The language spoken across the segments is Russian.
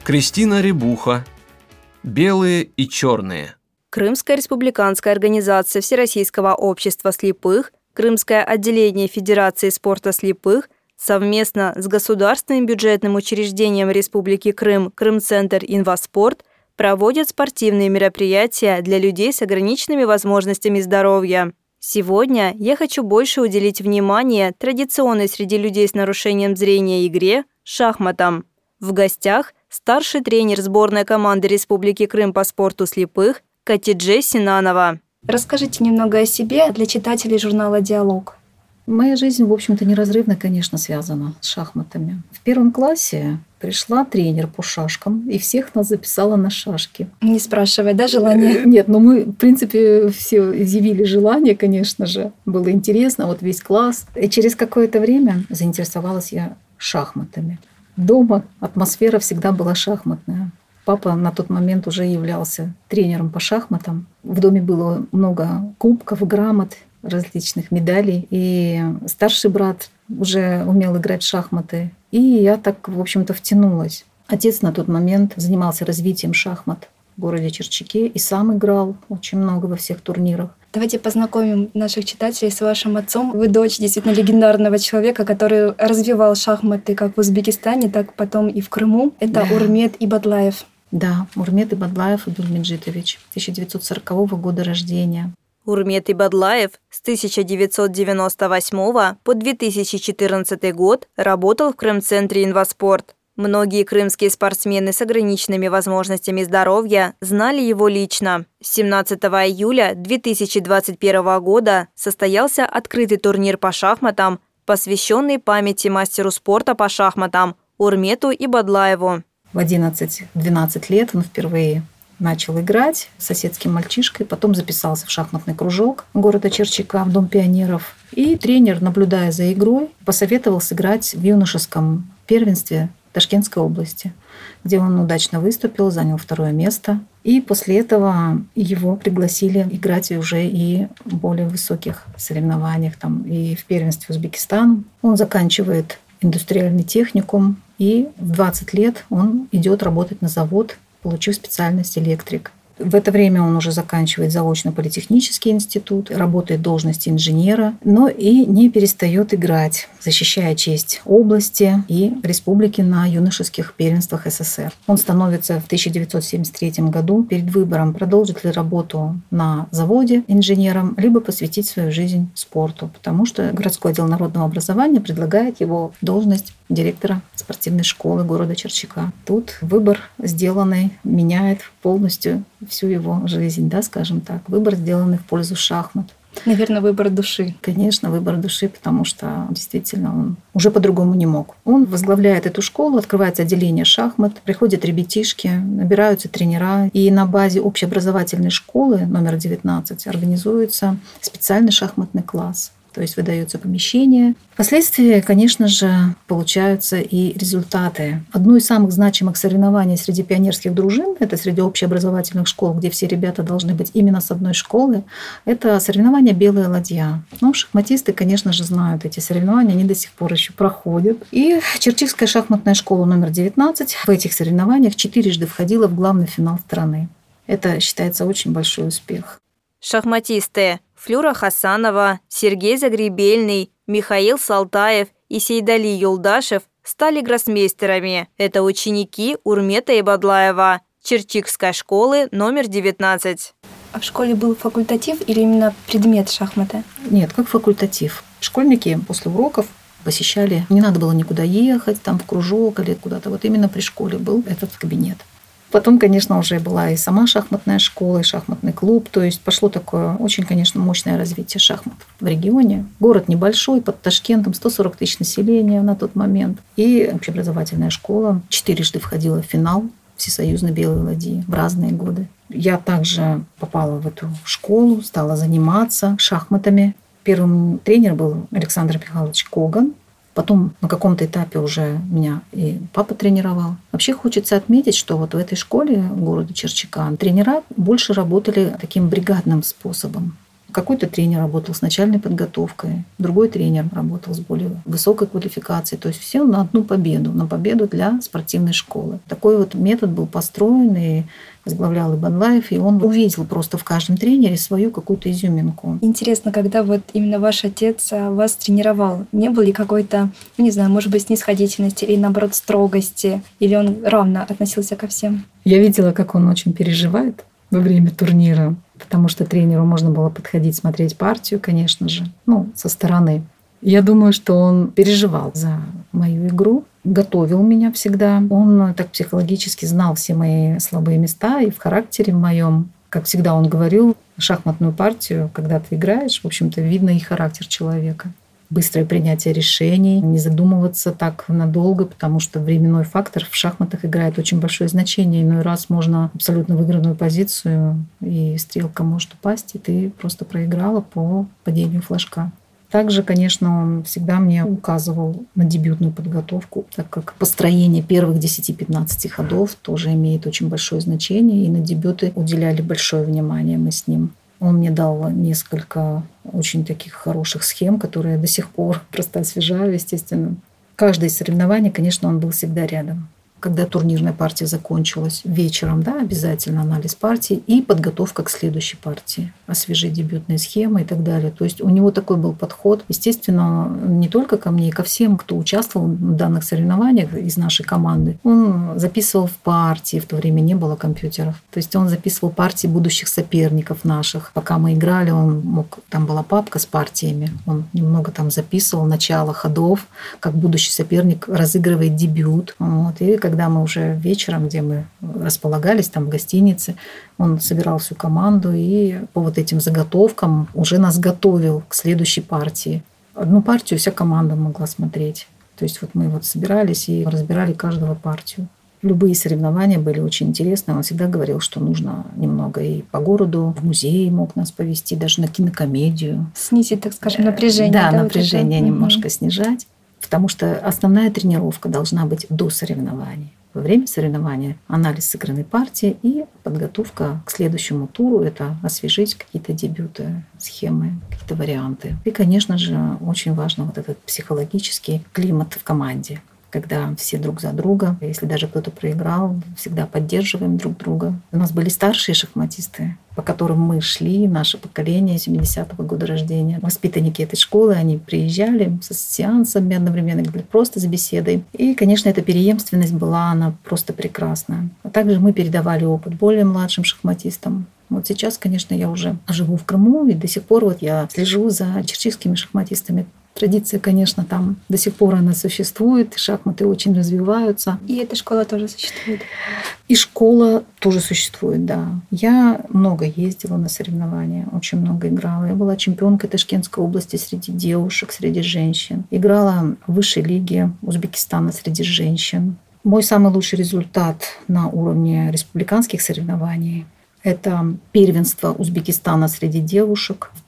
Кристина Рябуха. Белые и черные. Крымская республиканская организация Всероссийского общества слепых, Крымское отделение Федерации спорта слепых совместно с государственным бюджетным учреждением Республики Крым Крымцентр Инваспорт проводят спортивные мероприятия для людей с ограниченными возможностями здоровья. Сегодня я хочу больше уделить внимание традиционной среди людей с нарушением зрения игре – шахматам. В гостях старший тренер сборной команды Республики Крым по спорту слепых Катидже Синанова. Расскажите немного о себе для читателей журнала «Диалог». Моя жизнь, в общем-то, неразрывно, конечно, связана с шахматами. В 1 классе пришла тренер по шашкам и всех нас записала на шашки. Не спрашивая, да, желание? Нет, но мы, в принципе, все изъявили желание, конечно же. Было интересно, вот весь класс. И через какое-то время заинтересовалась я шахматами. Дома атмосфера всегда была шахматная. Папа на тот момент уже являлся тренером по шахматам. В доме было много кубков, грамот, различных медалей. И старший брат уже умел играть в шахматы. И я так, в общем-то, втянулась. Отец на тот момент занимался развитием шахмат в городе Черчаке и сам играл очень много во всех турнирах. Давайте познакомим наших читателей с вашим отцом. Вы дочь действительно легендарного человека, который развивал шахматы как в Узбекистане, так потом и в Крыму. Это да. Урмет Ибадлаев. Да, Урмет Ибадлаев Абдульмеджитович, 1940 года рождения. Урмет Ибадлаев с 1998 по 2014 год работал в Крымцентре Инваспорт. Многие крымские спортсмены с ограниченными возможностями здоровья знали его лично. 17 июля 2021 года состоялся открытый турнир по шахматам, посвященный памяти мастеру спорта по шахматам Урмету Ибадлаеву. В 11-12 лет он впервые начал играть с соседским мальчишкой, потом записался в шахматный кружок города Черчака в Дом пионеров. И тренер, наблюдая за игрой, посоветовал сыграть в юношеском первенстве Ташкентской области, где он удачно выступил, занял 2 место. И после этого его пригласили играть уже и в более высоких соревнованиях, там, и в первенстве Узбекистана. Он заканчивает индустриальный техникум, и в 20 лет он идет работать на завод, получив специальность электрик. В это время он уже заканчивает заочно-политехнический институт, работает в должности инженера, но и не перестает играть, защищая честь области и республики на юношеских первенствах СССР. Он становится в 1973 году перед выбором, продолжить ли работу на заводе инженером, либо посвятить свою жизнь спорту, потому что городской отдел народного образования предлагает его должность директора спортивной школы города Черчака. Тут выбор сделанный меняет полностью всю его жизнь, да, скажем так. Выбор, сделанный в пользу шахмат. Наверное, выбор души. Конечно, выбор души, потому что действительно он уже по-другому не мог. Он возглавляет эту школу, открывается отделение шахмат, приходят ребятишки, набираются тренера, и на базе общеобразовательной школы номер 19 организуется специальный шахматный класс. То есть выдается помещение. Впоследствии, конечно же, получаются и результаты. Одно из самых значимых соревнований среди пионерских дружин, это среди общеобразовательных школ, где все ребята должны быть именно с одной школы, это соревнование «Белая ладья». Ну, шахматисты, конечно же, знают эти соревнования, они до сих пор еще проходят. И Черчикская шахматная школа номер 19 в этих соревнованиях 4 входила в главный финал страны. Это считается очень большой успех. Шахматисты Флюра Хасанова, Сергей Загребельный, Михаил Салтаев и Сейдали Юлдашев стали гроссмейстерами. Это ученики Урмета Ибадлаева, Черчикской школы номер 19. А в школе был факультатив или именно предмет шахматы? Нет, как факультатив. Школьники после уроков посещали, не надо было никуда ехать, там в кружок или куда-то. Вот именно при школе был этот кабинет. Потом, конечно, уже была и сама шахматная школа, и шахматный клуб. То есть пошло такое очень, конечно, мощное развитие шахмат в регионе. Город небольшой, под Ташкентом, 140 тысяч населения на тот момент. И общеобразовательная школа 4 входила в финал всесоюзной белой ладьи в разные годы. Я также попала в эту школу, стала заниматься шахматами. Первым тренером был Александр Михайлович Коган. Потом на каком-то этапе уже меня и папа тренировал. Вообще хочется отметить, что вот в этой школе города Черчака тренера больше работали таким бригадным способом. Какой-то тренер работал с начальной подготовкой, другой тренер работал с более высокой квалификацией. То есть все на победу для спортивной школы. Такой вот метод был построен и возглавлял Ибадлаев, и он увидел просто в каждом тренере свою какую-то изюминку. Интересно, когда вот именно ваш отец вас тренировал, не было ли какой-то, не знаю, может быть, снисходительности или, наоборот, строгости? Или он равно относился ко всем? Я видела, как он очень переживает во время турнира, потому что тренеру можно было подходить, смотреть партию, конечно же, со стороны. Я думаю, что он переживал за мою игру, готовил меня всегда. Он так психологически знал все мои слабые места и в характере моем. Как всегда он говорил, шахматную партию, когда ты играешь, в общем-то, видно и характер человека. Быстрое принятие решений, не задумываться так надолго, потому что временной фактор в шахматах играет очень большое значение. Иной раз можно абсолютно выигранную позицию, и стрелка может упасть, и ты просто проиграла по падению флажка. Также, конечно, он всегда мне указывал на дебютную подготовку, так как построение первых 10-15 ходов тоже имеет очень большое значение, и на дебюты уделяли большое внимание мы с ним. Он мне дал несколько очень таких хороших схем, которые я до сих пор просто освежаю, естественно. Каждое из соревнований, конечно, он был всегда рядом. Когда турнирная партия закончилась вечером, обязательно анализ партии и подготовка к следующей партии. Освежить дебютные схемы и так далее. То есть у него такой был подход, естественно, не только ко мне, и ко всем, кто участвовал в данных соревнованиях из нашей команды. Он записывал в партии, в то время не было компьютеров. То есть он записывал партии будущих соперников наших. Пока мы играли, там была папка с партиями, он немного там записывал начало ходов, как будущий соперник разыгрывает дебют. И когда мы уже вечером, где мы располагались там в гостинице, он собирал всю команду и по вот этим заготовкам уже нас готовил к следующей партии. Одну партию вся команда могла смотреть. То есть мы собирались и разбирали каждого партию. Любые соревнования были очень интересные. Он всегда говорил, что нужно немного и по городу, в музей мог нас повезти, даже на кинокомедию. Снизить, так скажем, напряжение. Да, напряжение немножко снижать. Потому что основная тренировка должна быть до соревнований. Во время соревнования анализ сыгранной партии и подготовка к следующему туру – это освежить какие-то дебюты, схемы, какие-то варианты. И, конечно же, очень важно этот психологический климат в команде, когда все друг за друга. Если даже кто-то проиграл, всегда поддерживаем друг друга. У нас были старшие шахматисты, по которым мы шли, наше поколение 70-го года рождения. Воспитанники этой школы, они приезжали с сеансами одновременно, или просто с беседой. И, конечно, эта преемственность была, она просто прекрасная. А также мы передавали опыт более младшим шахматистам. Сейчас, конечно, я уже живу в Крыму, и до сих пор я слежу за черчигскими шахматистами. Традиция, конечно, там до сих пор она существует, шахматы очень развиваются. И эта школа тоже существует? И школа тоже существует, да. Я много ездила на соревнования, очень много играла. Я была чемпионкой Ташкентской области среди девушек, среди женщин. Играла в высшей лиге Узбекистана среди женщин. Мой самый лучший результат на уровне республиканских соревнований – это первенство Узбекистана среди девушек в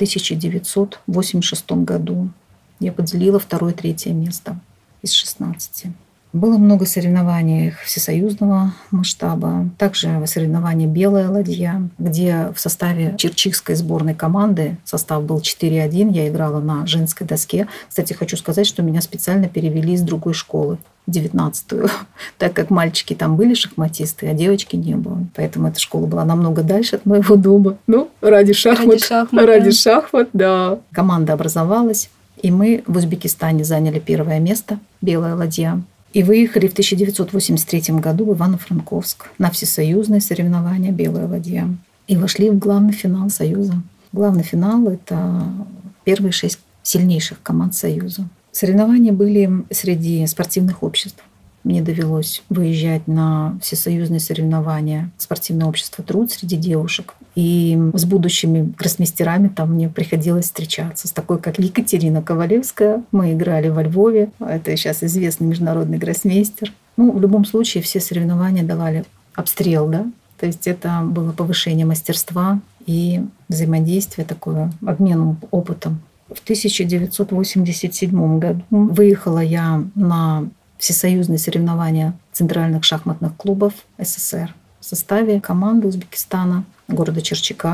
1986 году. Я поделила 2-3 место из 16. Было много соревнований всесоюзного масштаба. Также соревнования «Белая ладья», где в составе черчигской сборной команды состав был 4-1. Я играла на женской доске. Кстати, хочу сказать, что меня специально перевели из другой школы, 19-ю, так как мальчики там были шахматисты, а девочки не было. Поэтому эта школа была намного дальше от моего дома. Ради шахмат. Ради шахмат, да. Команда образовалась. И мы в Узбекистане заняли 1 место, «Белая ладья». И выехали в 1983 году в Ивано-Франковск на всесоюзные соревнования «Белая ладья». И вошли в главный финал Союза. Главный финал – это первые 6 сильнейших команд Союза. Соревнования были среди спортивных обществ. Мне довелось выезжать на всесоюзные соревнования спортивное общество «Труд» среди девушек. И с будущими гроссмейстерами там мне приходилось встречаться. С такой, как Екатерина Ковалевская. Мы играли во Львове. Это сейчас известный международный гроссмейстер. В любом случае все соревнования давали обстрел, да? То есть это было повышение мастерства и взаимодействие такое, обмен опытом. В 1987 году выехала я на всесоюзные соревнования центральных шахматных клубов СССР в составе команды Узбекистана, города Черчика.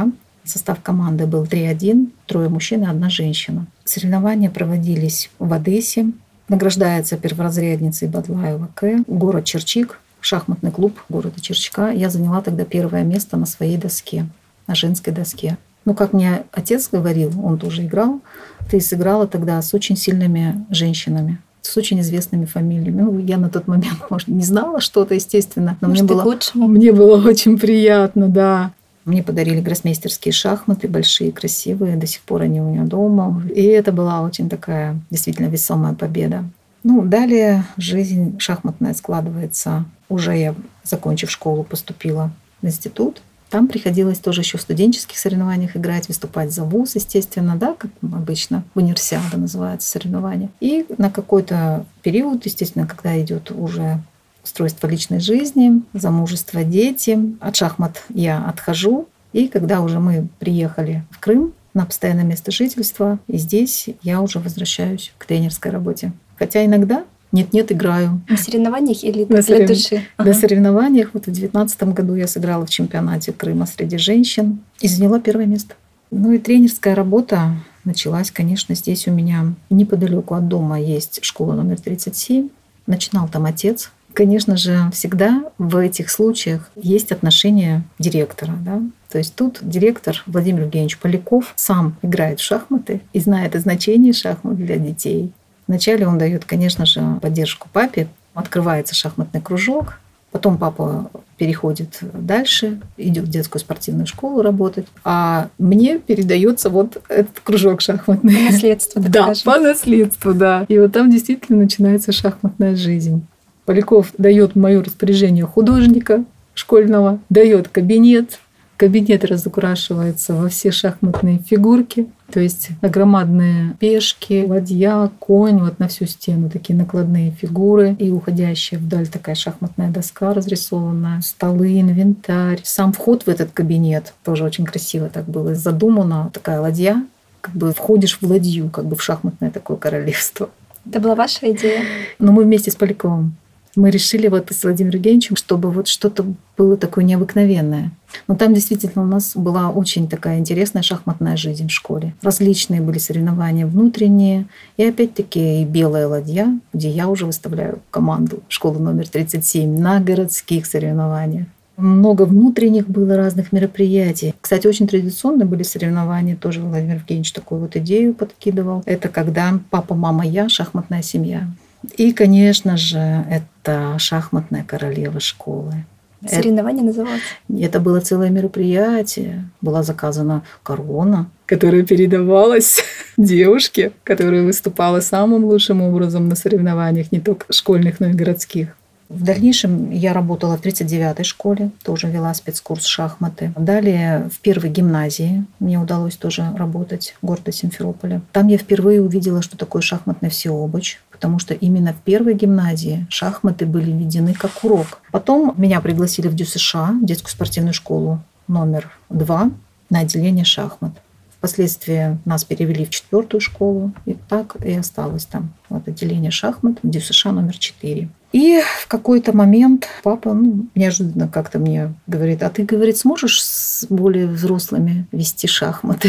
Состав команды был 3-1, 3 мужчин и 1 женщина. Соревнования проводились в Одессе. Награждается перворазрядницей Бадлаева К. Город Черчик, шахматный клуб города Черчика. Я заняла тогда 1 место на своей доске, на женской доске. Ну, как мне отец говорил, он тоже играл, ты сыграла тогда с очень сильными женщинами, с очень известными фамилиями. Ну, я на тот момент, может, не знала что-то, естественно, но мне было очень приятно, да. Мне подарили гроссмейстерские шахматы, большие, красивые, до сих пор они у меня дома. И это была очень такая действительно весомая победа. Ну, далее жизнь шахматная складывается. Уже я, закончив школу, поступила в институт. Там приходилось тоже еще в студенческих соревнованиях играть, выступать за вуз, естественно, да, как обычно, универсиада называется соревнование. И на какой-то период, естественно, когда идет уже устройство личной жизни, замужество, дети, от шахмат я отхожу. И когда уже мы приехали в Крым на постоянное место жительства, и здесь я уже возвращаюсь к тренерской работе. Хотя иногда нет, играю. На соревнованиях или для души? На соревнованиях. Вот в 2019 году я сыграла в чемпионате Крыма среди женщин и заняла 1 место. Ну и тренерская работа началась, конечно, здесь у меня неподалеку от дома есть школа номер 37. Начинал там отец. Конечно же, всегда в этих случаях есть отношение директора. Да? То есть тут директор Владимир Евгеньевич Поляков сам играет в шахматы и знает о значении шахмат для детей. Вначале он дает, конечно же, поддержку папе. Открывается шахматный кружок. Потом папа переходит дальше, идет в детскую спортивную школу работать. А мне передается вот этот кружок шахматный. По наследству, так да, скажем. по наследству, да. И вот там действительно начинается шахматная жизнь. Поляков дает в мое распоряжение художника школьного, дает кабинет. Кабинет разукрашивается во все шахматные фигурки. То есть громадные пешки, ладья, конь, вот на всю стену такие накладные фигуры. И уходящая вдаль такая шахматная доска разрисованная, столы, инвентарь. Сам вход в этот кабинет тоже очень красиво так было задумано. Такая ладья, как бы входишь в ладью, как бы в шахматное такое королевство. Это была ваша идея? Но мы вместе с Поляковым. Мы решили вот с Владимиром Евгеньевичем, чтобы вот что-то было такое необыкновенное. Но там действительно у нас была очень такая интересная шахматная жизнь в школе. Различные были соревнования внутренние. И опять-таки и белая ладья, где я уже выставляю команду школы номер 37 на городских соревнованиях. Много внутренних было разных мероприятий. Кстати, очень традиционные были соревнования. Тоже Владимир Евгеньевич такую вот идею подкидывал. Это когда папа, мама, я, шахматная семья. И, конечно же, это шахматная королева школы. Соревнование называлось? Это было целое мероприятие. Была заказана корона, которая передавалась девушке, которая выступала самым лучшим образом на соревнованиях, не только школьных, но и городских. В дальнейшем я работала в 39-й школе, тоже вела спецкурс шахматы. Далее в 1-й гимназии мне удалось тоже работать в городе Симферополе. Там я впервые увидела, что такое шахматный всеобыч, потому что именно в 1-й гимназии шахматы были введены как урок. Потом меня пригласили в ДЮСШ, детскую спортивную школу номер 2, на отделение шахмат. Впоследствии нас перевели в 4-ю школу, и так и осталось там. Вот отделение шахмат, ДЮСШ номер 4. И в какой-то момент папа неожиданно как-то мне говорит: а ты, говорит, сможешь с более взрослыми вести шахматы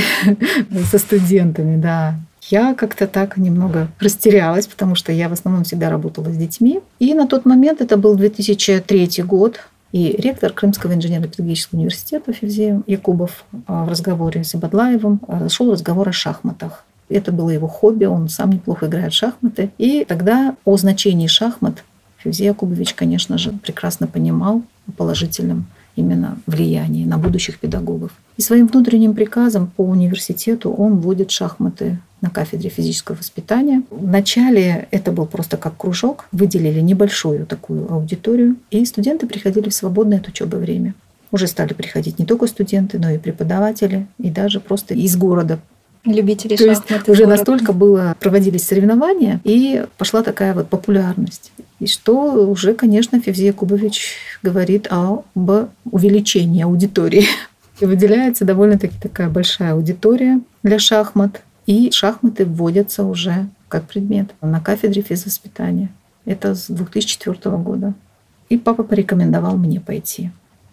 со студентами? Да. Я как-то так немного растерялась, потому что я в основном всегда работала с детьми. И на тот момент, это был 2003 год, и ректор Крымского инженерно-педагогического университета Февзей Якубов в разговоре с Бадлаевым зашел разговор о шахматах. Это было его хобби, он сам неплохо играет в шахматы. И тогда о значении шахмат Февзей Якубович, конечно же, прекрасно понимал о положительном именно влиянии на будущих педагогов. И своим внутренним приказом по университету он вводит шахматы на кафедре физического воспитания. Вначале это был просто как кружок. Выделили небольшую такую аудиторию, и студенты приходили в свободное от учебы время. Уже стали приходить не только студенты, но и преподаватели, и даже просто из города. Любители То шахмат. есть уже настолько проводились соревнования, и пошла такая вот популярность. И что уже, конечно, Февзей Якубович говорит об увеличении аудитории. И выделяется довольно-таки такая большая аудитория для шахмат. И шахматы вводятся уже как предмет на кафедре физвоспитания. Это с 2004 года. И папа порекомендовал мне пойти.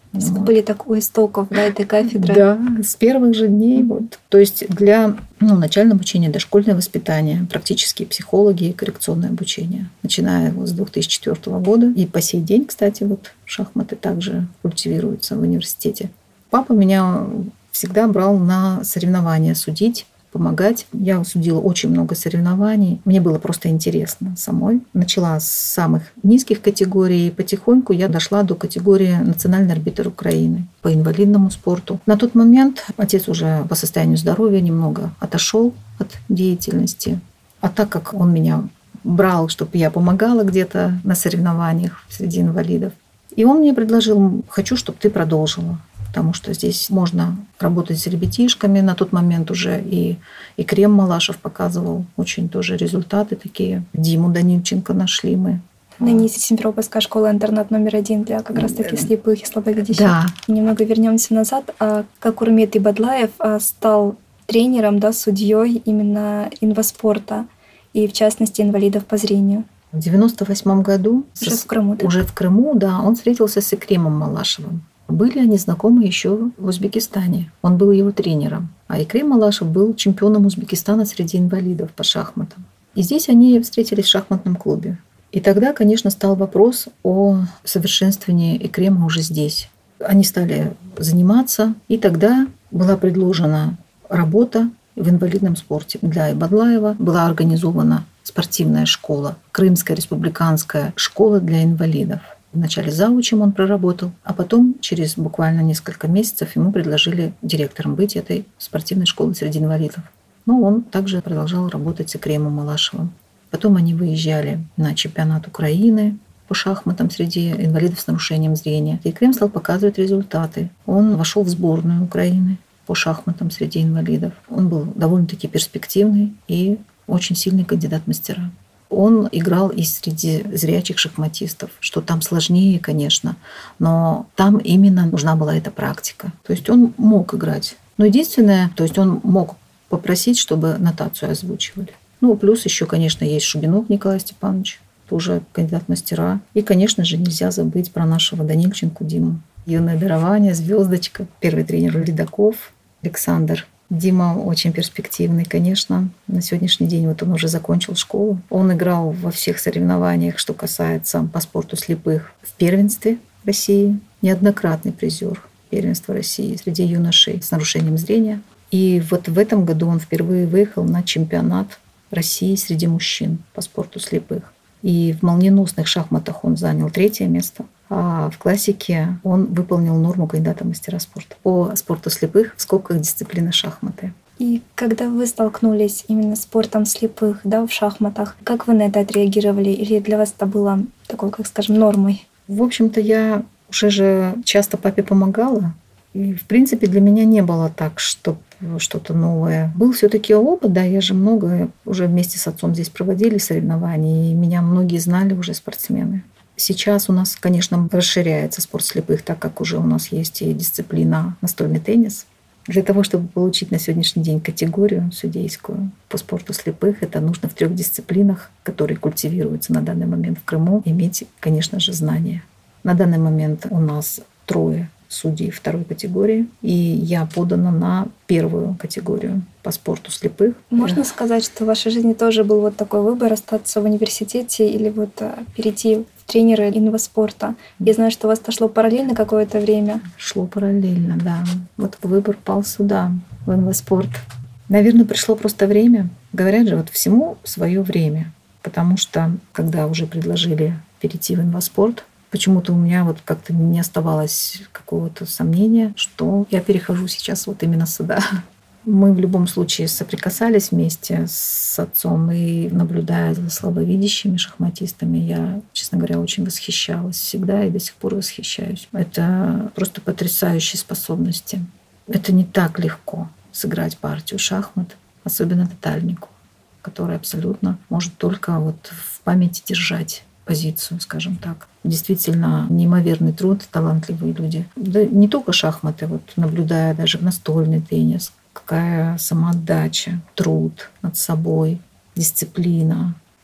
Вы были так у истоков, да, этой кафедры? Да, с первых же дней. Вот. То есть для начального обучения, дошкольное воспитание, практические психологи и коррекционное обучение. Начиная с 2004 года. И по сей день, кстати, вот шахматы также культивируются в университете. Папа меня всегда брал на соревнования судить, помогать. Я судила очень много соревнований. Мне было просто интересно самой. Начала с самых низких категорий, и потихоньку я дошла до категории национальный арбитр Украины по инвалидному спорту. На тот момент отец уже по состоянию здоровья немного отошел от деятельности. А так как он меня брал, чтобы я помогала где-то на соревнованиях среди инвалидов, и он мне предложил: хочу, чтобы ты продолжила. Потому что здесь можно работать с ребятишками. На тот момент уже и Крем Малашев показывал очень тоже результаты такие. Диму Данильченко нашли мы. Ныне Симферопольская школа-интернат номер 1 для как раз-таки слепых и слабовидящих. Да. Немного вернемся назад. Как Урмет Ибадлаев стал тренером, да, судьей именно инваспорта и, в частности, инвалидов по зрению? В 1998 году, Уже в Крыму, да? Уже в Крыму, да, он встретился с Икремом Малашевым. Были они знакомы еще в Узбекистане. Он был его тренером. А Икрем Малашев был чемпионом Узбекистана среди инвалидов по шахматам. И здесь они встретились в шахматном клубе. И тогда, конечно, стал вопрос о совершенствовании Икрема уже здесь. Они стали заниматься, и тогда была предложена работа в инвалидном спорте. Для Ибадлаева была организована спортивная школа, Крымская республиканская школа для инвалидов. Вначале заучем он проработал, а потом через буквально несколько месяцев ему предложили директором быть этой спортивной школы среди инвалидов. Но он также продолжал работать с Икремом Малашевым. Потом они выезжали на чемпионат Украины по шахматам среди инвалидов с нарушением зрения. И Икрем стал показывать результаты. Он вошел в сборную Украины по шахматам среди инвалидов. Он был довольно-таки перспективный и очень сильный кандидат в мастера. Он играл и среди зрячих шахматистов, что там сложнее, конечно, но там именно нужна была эта практика. То есть он мог играть. Но единственное, то есть он мог попросить, чтобы нотацию озвучивали. Плюс еще, конечно, есть Шубинов Николай Степанович, тоже кандидат в мастера. И, конечно же, нельзя забыть про нашего Данильченко Диму. Юное дарование, звездочка, первый тренер Ледаков Александр. Дима очень перспективный, конечно. На сегодняшний день он уже закончил школу. Он играл во всех соревнованиях, что касается по спорту слепых. В первенстве России, неоднократный призер первенства России среди юношей с нарушением зрения. И вот в этом году он впервые выехал на чемпионат России среди мужчин по спорту слепых. И в молниеносных шахматах он занял 3-е место. А в классике он выполнил норму кандидата в мастера спорта по спорту слепых в скобках дисциплины шахматы. И когда вы столкнулись именно с спортом слепых, да, в шахматах, как вы на это отреагировали? Или для вас это было такой, как скажем, нормой? В общем-то, я уже же часто папе помогала. И, в принципе, для меня не было так, что что-то новое. Был все-таки опыт, да, я же много уже вместе с отцом здесь проводили соревнований, и меня многие знали уже спортсмены. Сейчас у нас, конечно, расширяется спорт слепых, так как уже у нас есть и дисциплина настольный теннис. Для того, чтобы получить на сегодняшний день категорию судейскую по спорту слепых, это нужно в 3 дисциплинах, которые культивируются на данный момент в Крыму, иметь, конечно же, знания. На данный момент у нас 3 судей 2-й категории, и я подана на 1-ю категорию по спорту слепых. Можно сказать, что в вашей жизни тоже был вот такой выбор остаться в университете или вот перейти в тренера инваспорта? Я знаю, что у вас это шло параллельно какое-то время. Шло параллельно, да. Вот выбор пал сюда, в инваспорт. Наверное, пришло просто время. Говорят же, вот всему свое время. Потому что, когда уже предложили перейти в инваспорт, почему-то у меня вот как-то не оставалось какого-то сомнения, что я перехожу сейчас вот именно сюда. Мы в любом случае соприкасались вместе с отцом, и наблюдая за слабовидящими шахматистами, я, честно говоря, очень восхищалась всегда и до сих пор восхищаюсь. Это просто потрясающие способности. Это не так легко сыграть партию шахмат, особенно тотальнику, который абсолютно может только вот в памяти держать позицию, скажем так. Действительно неимоверный труд, талантливые люди. Да не только шахматы, вот наблюдая даже настольный теннис, какая самоотдача, труд над собой, дисциплина.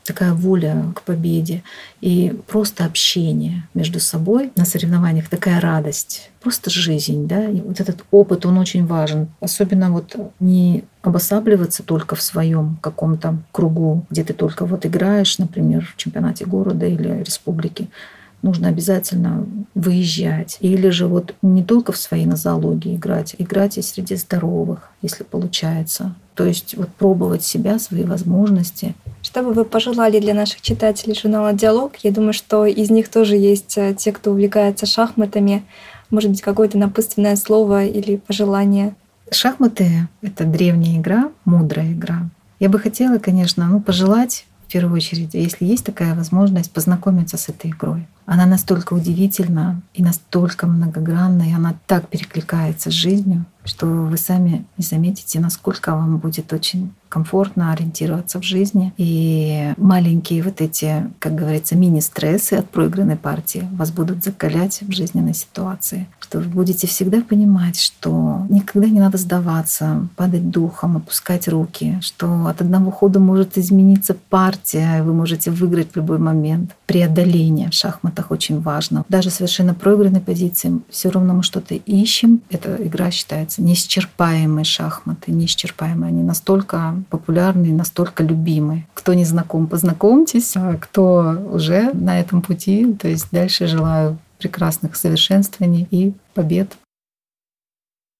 такая воля к победе и просто общение между собой на соревнованиях, такая радость, просто жизнь, да, и вот этот опыт, он очень важен. Особенно вот не обосабливаться только в своем каком-то кругу, где ты только вот играешь, например, в чемпионате города или республики. Нужно обязательно выезжать. Или же вот не только в своей нозологии играть и среди здоровых, если получается. То есть вот пробовать себя, свои возможности. Что бы вы пожелали для наших читателей журнала «Диалог»? Я думаю, что из них тоже есть те, кто увлекается шахматами. Может быть, какое-то напутственное слово или пожелание? Шахматы — это древняя игра, мудрая игра. Я бы хотела, конечно, пожелать, в первую очередь, если есть такая возможность, познакомиться с этой игрой. Она настолько удивительна и настолько многогранна, и она так перекликается с жизнью, что вы сами не заметите, насколько вам будет очень комфортно ориентироваться в жизни. И маленькие вот эти, как говорится, мини-стрессы от проигранной партии вас будут закалять в жизненной ситуации. Что вы будете всегда понимать, что никогда не надо сдаваться, падать духом, опускать руки, что от одного хода может измениться партия, и вы можете выиграть в любой момент. Преодоление в шахматах очень важно. Даже совершенно проигранной позиции все равно мы что-то ищем. Эта игра считается неисчерпаемые шахматы, неисчерпаемые. Они настолько популярны, настолько любимы. Кто не знаком, познакомьтесь. А кто уже на этом пути, то есть дальше желаю прекрасных совершенствований и побед.